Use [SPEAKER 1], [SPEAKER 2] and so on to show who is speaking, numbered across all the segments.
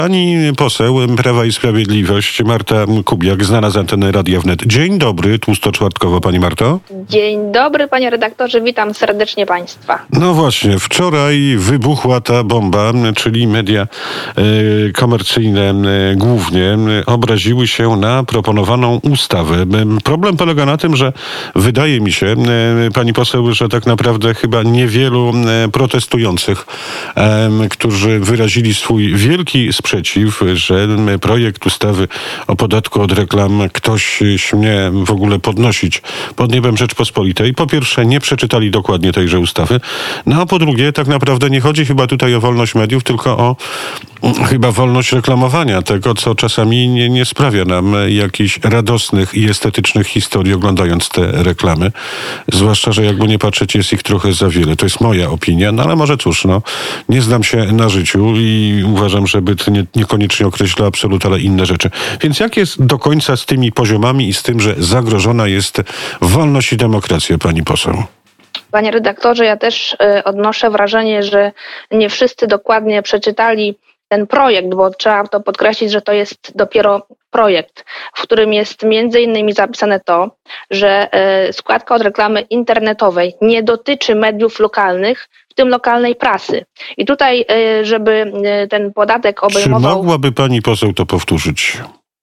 [SPEAKER 1] Pani poseł Prawa i Sprawiedliwość Marta Kubiak, znana z anteny Radia Wnet. Dzień dobry, tłusto-czwartkowo, pani Marto.
[SPEAKER 2] Dzień dobry, panie redaktorze, witam serdecznie państwa.
[SPEAKER 1] No właśnie, wczoraj wybuchła ta bomba, czyli media komercyjne głównie obraziły się na proponowaną ustawę. Problem polega na tym, że wydaje mi się, pani poseł, że tak naprawdę chyba niewielu protestujących, którzy wyrazili swój wielki sprzeciw, że projekt ustawy o podatku od reklam ktoś śmie w ogóle podnosić pod niebem Rzeczpospolitej. Po pierwsze, nie przeczytali dokładnie tejże ustawy, no a po drugie, tak naprawdę nie chodzi chyba tutaj o wolność mediów, tylko o chyba wolność reklamowania tego, co czasami nie sprawia nam jakichś radosnych i estetycznych historii, oglądając te reklamy. Zwłaszcza, że jakby nie patrzeć, jest ich trochę za wiele. To jest moja opinia, no ale może cóż, nie znam się na życiu i uważam, że byt niekoniecznie określa absolut, ale inne rzeczy. Więc jak jest do końca z tymi poziomami i z tym, że zagrożona jest wolność i demokracja, pani poseł?
[SPEAKER 2] Panie redaktorze, ja też odnoszę wrażenie, że nie wszyscy dokładnie przeczytali ten projekt, bo trzeba to podkreślić, że to jest dopiero projekt, w którym jest między innymi zapisane to, że składka od reklamy internetowej nie dotyczy mediów lokalnych, w tym lokalnej prasy. I tutaj, żeby ten podatek obejmował...
[SPEAKER 1] Czy mogłaby pani poseł to powtórzyć?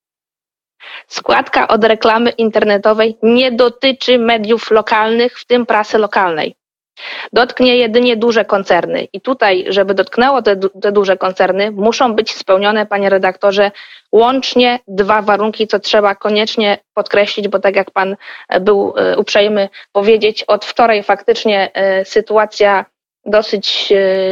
[SPEAKER 2] Składka od reklamy internetowej nie dotyczy mediów lokalnych, w tym prasy lokalnej. Dotknie jedynie duże koncerny. I tutaj, żeby dotknęło te duże koncerny, muszą być spełnione, panie redaktorze, łącznie dwa warunki, co trzeba koniecznie podkreślić, bo tak jak pan był uprzejmy powiedzieć, od wczoraj faktycznie sytuacja dosyć,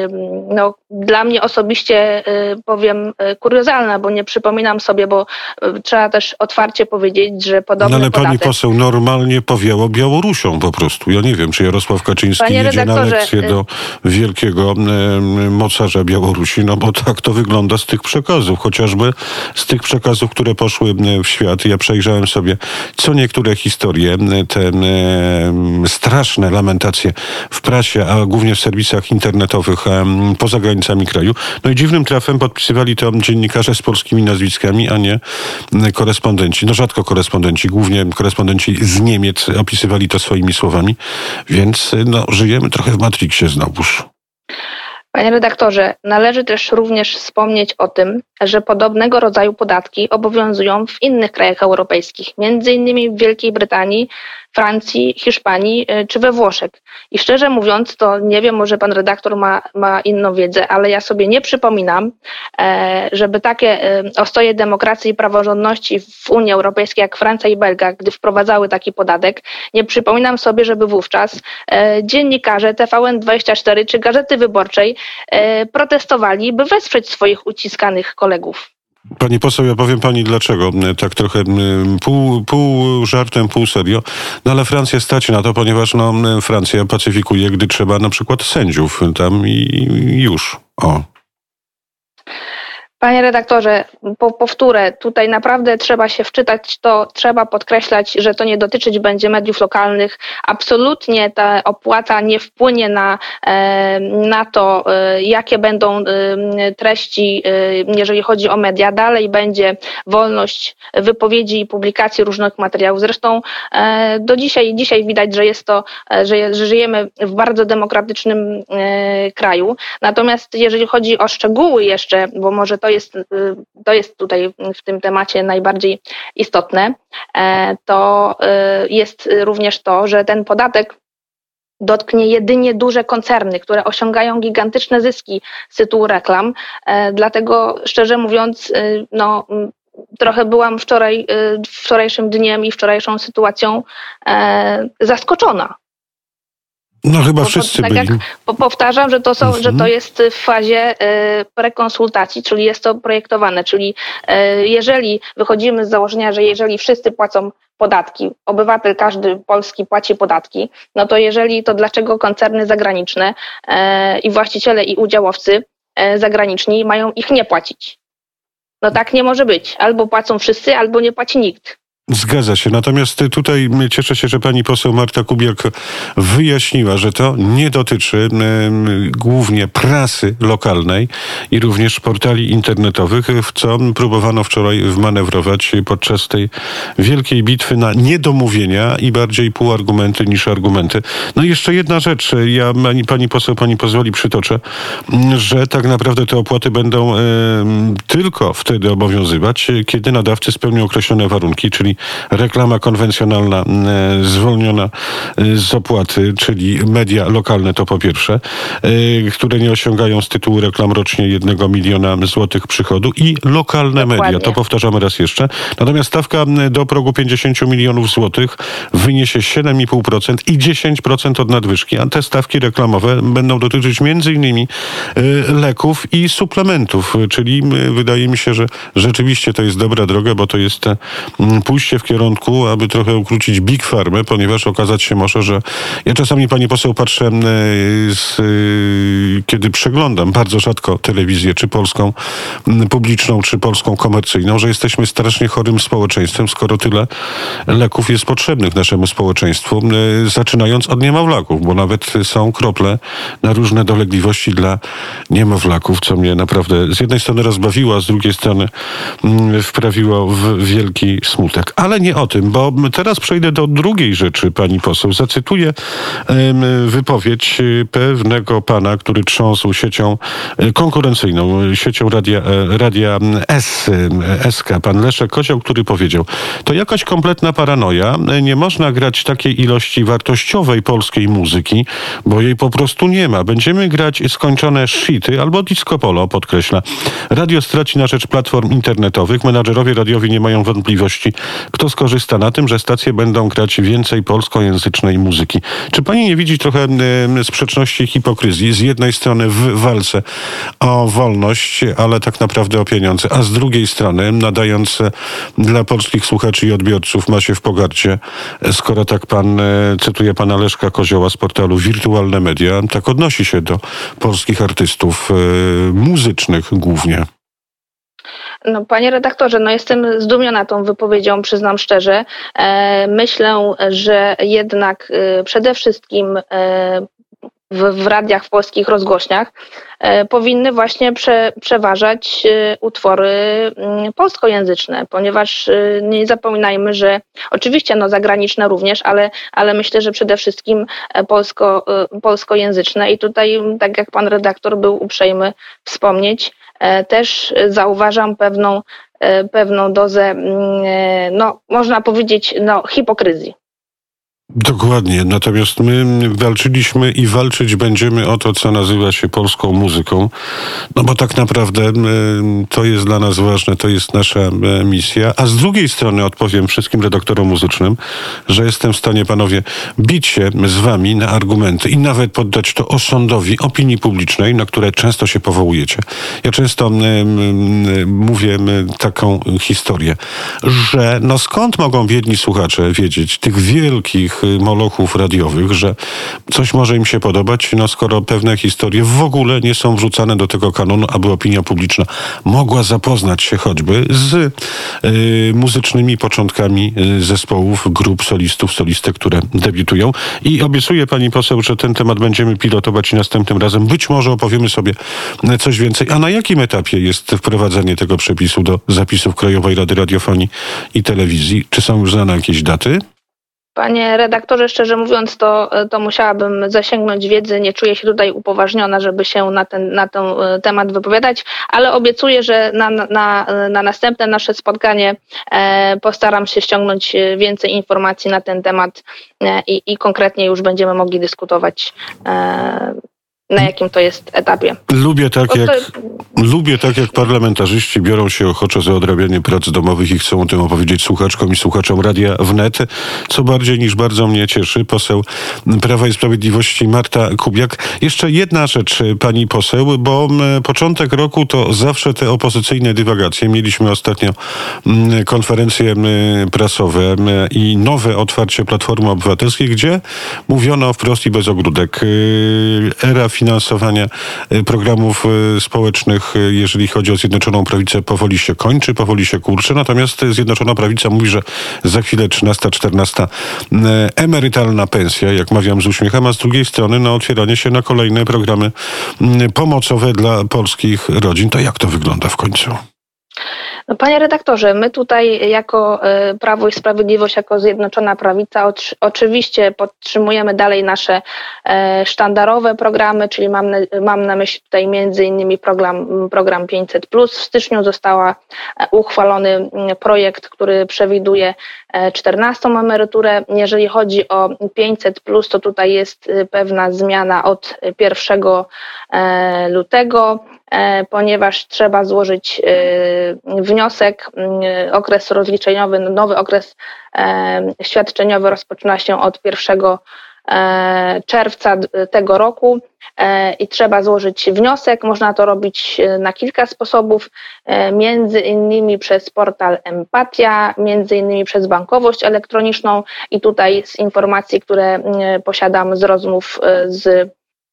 [SPEAKER 2] dla mnie osobiście powiem kuriozalna, bo nie przypominam sobie, bo trzeba też otwarcie powiedzieć, że podobny
[SPEAKER 1] ale
[SPEAKER 2] podatek...
[SPEAKER 1] pani poseł, normalnie powiało Białorusią po prostu. Ja nie wiem, czy Jarosław Kaczyński jedzie na lekcję do wielkiego mocarza Białorusi, no bo tak to wygląda z tych przekazów, chociażby z tych przekazów, które poszły w świat. Ja przejrzałem sobie co niektóre historie, te straszne lamentacje w prasie, a głównie w serwisach internetowych poza granicami kraju. No i dziwnym trafem podpisywali to dziennikarze z polskimi nazwiskami, a nie korespondenci. No rzadko korespondenci, głównie korespondenci z Niemiec opisywali to swoimi słowami, więc żyjemy trochę w Matrixie znowuż.
[SPEAKER 2] Panie redaktorze, należy też również wspomnieć o tym, że podobnego rodzaju podatki obowiązują w innych krajach europejskich, między innymi w Wielkiej Brytanii, Francji, Hiszpanii czy we Włoszech. I szczerze mówiąc, to nie wiem, może pan redaktor ma inną wiedzę, ale ja sobie nie przypominam, żeby takie ostoje demokracji i praworządności w Unii Europejskiej jak Francja i Belgia, gdy wprowadzały taki podatek, nie przypominam sobie, żeby wówczas dziennikarze TVN24 czy Gazety Wyborczej protestowali, by wesprzeć swoich uciskanych kolegów.
[SPEAKER 1] Pani poseł, ja powiem pani dlaczego. Tak trochę pół żartem, pół serio. No ale Francję stać na to, ponieważ Francja pacyfikuje, gdy trzeba na przykład sędziów tam i już. O.
[SPEAKER 2] Panie redaktorze, powtórę, tutaj naprawdę trzeba się wczytać, to trzeba podkreślać, że to nie dotyczyć będzie mediów lokalnych. Absolutnie ta opłata nie wpłynie na to, jakie będą treści, jeżeli chodzi o media. Dalej będzie wolność wypowiedzi i publikacji różnych materiałów. Zresztą do dzisiaj widać, że jest to, że żyjemy w bardzo demokratycznym kraju. Natomiast jeżeli chodzi o szczegóły jeszcze, bo może to jest tutaj w tym temacie najbardziej istotne, to jest również to, że ten podatek dotknie jedynie duże koncerny, które osiągają gigantyczne zyski z tytułu reklam. Dlatego szczerze mówiąc, trochę byłam wczorajszym dniem i wczorajszą sytuacją zaskoczona.
[SPEAKER 1] No chyba wszyscy byli.
[SPEAKER 2] Tak jak powtarzam, że to jest w fazie prekonsultacji, czyli jest to projektowane, czyli jeżeli wychodzimy z założenia, że jeżeli wszyscy płacą podatki, obywatel każdy polski płaci podatki, no to dlaczego koncerny zagraniczne i właściciele i udziałowcy zagraniczni mają ich nie płacić? No tak nie może być. Albo płacą wszyscy, albo nie płaci nikt.
[SPEAKER 1] Zgadza się. Natomiast tutaj cieszę się, że pani poseł Marta Kubiak wyjaśniła, że to nie dotyczy głównie prasy lokalnej i również portali internetowych, w co próbowano wczoraj wmanewrować podczas tej wielkiej bitwy na niedomówienia i bardziej półargumenty niż argumenty. No i jeszcze jedna rzecz. Ja pani poseł, pani pozwoli, przytoczę, że tak naprawdę te opłaty będą tylko wtedy obowiązywać, kiedy nadawcy spełnią określone warunki, czyli reklama konwencjonalna zwolniona z opłaty, czyli media lokalne to po pierwsze, które nie osiągają z tytułu reklam rocznie 1 miliona złotych przychodu i lokalne
[SPEAKER 2] Dokładnie.
[SPEAKER 1] media. To powtarzamy raz jeszcze. Natomiast stawka do progu 50 milionów złotych wyniesie 7,5% i 10% od nadwyżki, a te stawki reklamowe będą dotyczyć m.in. leków i suplementów, czyli wydaje mi się, że rzeczywiście to jest dobra droga, bo to jest pójście w kierunku, aby trochę ukrócić Big Pharmę, ponieważ okazać się może, że ja czasami, pani poseł, patrzę, kiedy przeglądam bardzo rzadko telewizję, czy polską publiczną, czy polską komercyjną, że jesteśmy strasznie chorym społeczeństwem, skoro tyle leków jest potrzebnych naszemu społeczeństwu, zaczynając od niemowlaków, bo nawet są krople na różne dolegliwości dla niemowlaków, co mnie naprawdę z jednej strony rozbawiło, a z drugiej strony wprawiło w wielki smutek. Ale nie o tym, bo teraz przejdę do drugiej rzeczy, pani poseł. Zacytuję wypowiedź pewnego pana, który trząsł siecią konkurencyjną, siecią radia SK, pan Leszek Kozioł, który powiedział: to jakaś kompletna paranoja, nie można grać takiej ilości wartościowej polskiej muzyki, bo jej po prostu nie ma. Będziemy grać skończone shity albo disco polo, podkreśla. Radio straci na rzecz platform internetowych, menadżerowie radiowi nie mają wątpliwości, kto skorzysta na tym, że stacje będą grać więcej polskojęzycznej muzyki. Czy pani nie widzi trochę sprzeczności i hipokryzji? Z jednej strony w walce o wolność, ale tak naprawdę o pieniądze, a z drugiej strony nadając dla polskich słuchaczy i odbiorców ma się w pogardzie, skoro tak pan cytuje pana Leszka Kozioła z portalu Wirtualne Media, tak odnosi się do polskich artystów muzycznych głównie.
[SPEAKER 2] No, panie redaktorze, no jestem zdumiona tą wypowiedzią, przyznam szczerze. Myślę, że jednak przede wszystkim w radiach, w polskich rozgłośniach powinny właśnie przeważać utwory polskojęzyczne, ponieważ nie zapominajmy, że oczywiście zagraniczne również, ale myślę, że przede wszystkim polskojęzyczne i tutaj, tak jak pan redaktor był uprzejmy wspomnieć, też zauważam pewną dozę, można powiedzieć, hipokryzji.
[SPEAKER 1] Dokładnie, natomiast my walczyliśmy i walczyć będziemy o to, co nazywa się polską muzyką, no bo tak naprawdę to jest dla nas ważne, to jest nasza misja, a z drugiej strony odpowiem wszystkim redaktorom muzycznym, że jestem w stanie, panowie, bić się z wami na argumenty i nawet poddać to osądowi opinii publicznej, na które często się powołujecie. Ja często mówię taką historię, że skąd mogą biedni słuchacze wiedzieć tych wielkich molochów radiowych, że coś może im się podobać, skoro pewne historie w ogóle nie są wrzucane do tego kanonu, aby opinia publiczna mogła zapoznać się choćby z muzycznymi początkami zespołów, grup, solistów, solistek, które debiutują. I obiecuję, pani poseł, że ten temat będziemy pilotować i następnym razem być może opowiemy sobie coś więcej. A na jakim etapie jest wprowadzenie tego przepisu do zapisów Krajowej Rady Radiofonii i Telewizji? Czy są już znane jakieś daty?
[SPEAKER 2] Panie redaktorze, szczerze mówiąc, to musiałabym zasięgnąć wiedzy. Nie czuję się tutaj upoważniona, żeby się na ten temat wypowiadać, ale obiecuję, że na następne nasze spotkanie postaram się ściągnąć więcej informacji na ten temat i konkretnie już będziemy mogli dyskutować, na jakim to jest etapie.
[SPEAKER 1] Lubię tak jak parlamentarzyści biorą się ochoczo za odrabianie prac domowych i chcą o tym opowiedzieć słuchaczkom i słuchaczom Radia Wnet, co bardziej niż bardzo mnie cieszy. Poseł Prawa i Sprawiedliwości Marta Kubiak. Jeszcze jedna rzecz, pani poseł, bo początek roku to zawsze te opozycyjne dywagacje. Mieliśmy ostatnio konferencje prasowe i nowe otwarcie Platformy Obywatelskiej, gdzie mówiono wprost i bez ogródek: era finansowania programów społecznych, jeżeli chodzi o Zjednoczoną Prawicę, powoli się kończy, powoli się kurczy. Natomiast Zjednoczona Prawica mówi, że za chwilę 13, 14 emerytalna pensja, jak mawiam z uśmiechem, a z drugiej strony otwieranie się na kolejne programy pomocowe dla polskich rodzin. To jak to wygląda w końcu?
[SPEAKER 2] No, panie redaktorze, my tutaj jako Prawo i Sprawiedliwość, jako Zjednoczona Prawica oczywiście podtrzymujemy dalej nasze sztandarowe programy, czyli mam na myśli tutaj między innymi program 500+. W styczniu została uchwalony projekt, który przewiduje 14 emeryturę. Jeżeli chodzi o 500+, to tutaj jest pewna zmiana od 1 lutego. Ponieważ trzeba złożyć wniosek, okres rozliczeniowy, nowy okres świadczeniowy rozpoczyna się od 1 czerwca tego roku i trzeba złożyć wniosek. Można to robić na kilka sposobów, między innymi przez portal Empatia, między innymi przez bankowość elektroniczną i tutaj z informacji, które posiadam z rozmów z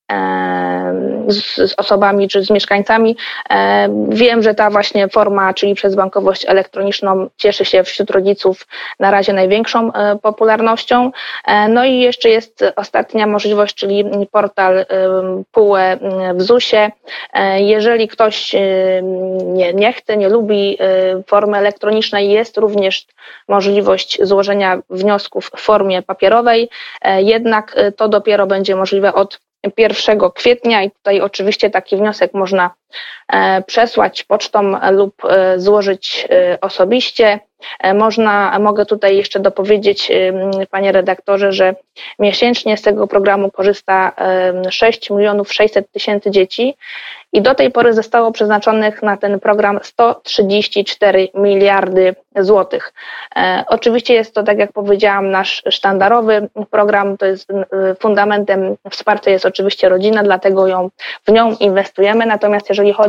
[SPEAKER 2] osobami czy z mieszkańcami. Wiem, że ta właśnie forma, czyli przez bankowość elektroniczną, cieszy się wśród rodziców na razie największą popularnością. No i jeszcze jest ostatnia możliwość, czyli portal PUE w ZUS-ie. Jeżeli ktoś nie chce, nie lubi formy elektronicznej, jest również możliwość złożenia wniosków w formie papierowej, jednak to dopiero będzie możliwe od 1 kwietnia i tutaj oczywiście taki wniosek można przesłać pocztą lub złożyć osobiście. Mogę tutaj jeszcze dopowiedzieć, panie redaktorze, że miesięcznie z tego programu korzysta 6 600 000 dzieci i do tej pory zostało przeznaczonych na ten program 134 miliardy złotych. Oczywiście jest to, tak jak powiedziałam, nasz sztandarowy program, to jest fundamentem wsparcia jest oczywiście rodzina, dlatego w nią inwestujemy. Natomiast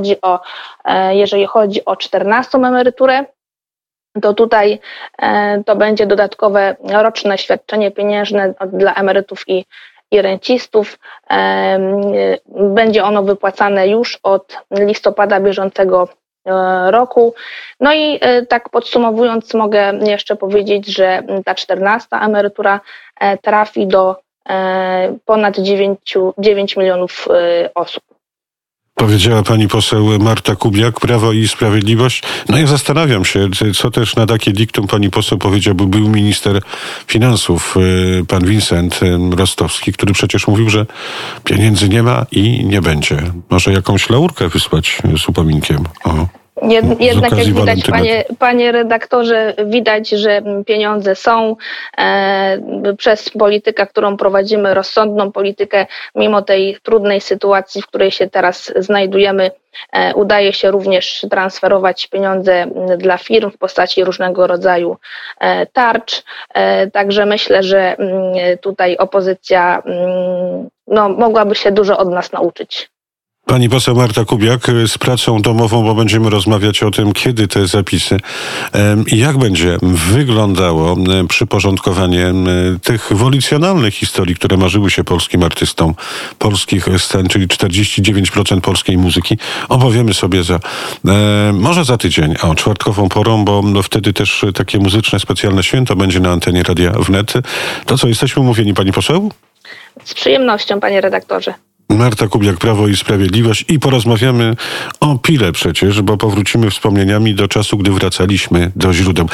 [SPEAKER 2] jeżeli chodzi o 14 emeryturę, to tutaj to będzie dodatkowe roczne świadczenie pieniężne dla emerytów i rencistów. Będzie ono wypłacane już od listopada bieżącego roku. No i tak podsumowując, mogę jeszcze powiedzieć, że ta 14 emerytura trafi do ponad 9 milionów osób.
[SPEAKER 1] Powiedziała pani poseł Marta Kubiak, Prawo i Sprawiedliwość. No ja zastanawiam się, co też na takie diktum pani poseł powiedział, bo był minister finansów, pan Wincent Rostowski, który przecież mówił, że pieniędzy nie ma i nie będzie. Może jakąś laurkę wysłać z upominkiem?
[SPEAKER 2] Jednak jak widać, panie redaktorze, widać, że pieniądze są. Przez politykę, którą prowadzimy, rozsądną politykę, mimo tej trudnej sytuacji, w której się teraz znajdujemy, udaje się również transferować pieniądze dla firm w postaci różnego rodzaju tarcz. Także myślę, że tutaj opozycja mogłaby się dużo od nas nauczyć.
[SPEAKER 1] Pani poseł Marta Kubiak z pracą domową, bo będziemy rozmawiać o tym, kiedy te zapisy i jak będzie wyglądało przyporządkowanie tych wolicjonalnych historii, które marzyły się polskim artystom polskich scen, czyli 49% polskiej muzyki. Opowiemy sobie może za tydzień, czwartkową porą, bo wtedy też takie muzyczne specjalne święto będzie na antenie Radia Wnet. To co, jesteśmy umówieni, pani poseł?
[SPEAKER 2] Z przyjemnością, panie redaktorze.
[SPEAKER 1] Marta Kubiak, Prawo i Sprawiedliwość i porozmawiamy o Pile przecież, bo powrócimy wspomnieniami do czasu, gdy wracaliśmy do źródeł.